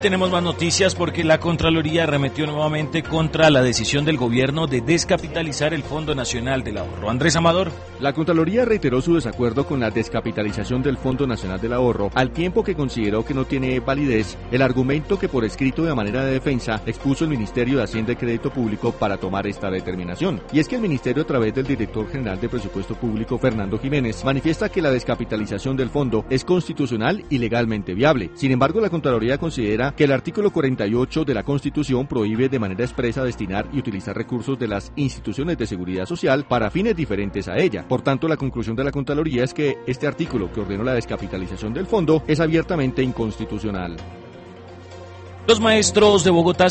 Tenemos más noticias porque la Contraloría arremetió nuevamente contra la decisión del gobierno de descapitalizar el Fondo Nacional del Ahorro. Andrés Amador. La Contraloría reiteró su desacuerdo con la descapitalización del Fondo Nacional del Ahorro, al tiempo que consideró que no tiene validez el argumento que por escrito de manera de defensa expuso el Ministerio de Hacienda y Crédito Público para tomar esta determinación. Y es que el Ministerio, a través del Director General de Presupuesto Público, Fernando Jiménez, manifiesta que la descapitalización del fondo es constitucional y legalmente viable. Sin embargo, la Contraloría considera que el artículo 48 de la Constitución prohíbe de manera expresa destinar y utilizar recursos de las instituciones de seguridad social para fines diferentes a ella. Por tanto, la conclusión de la Contraloría es que este artículo que ordenó la descapitalización del fondo es abiertamente inconstitucional. Los maestros de Bogotá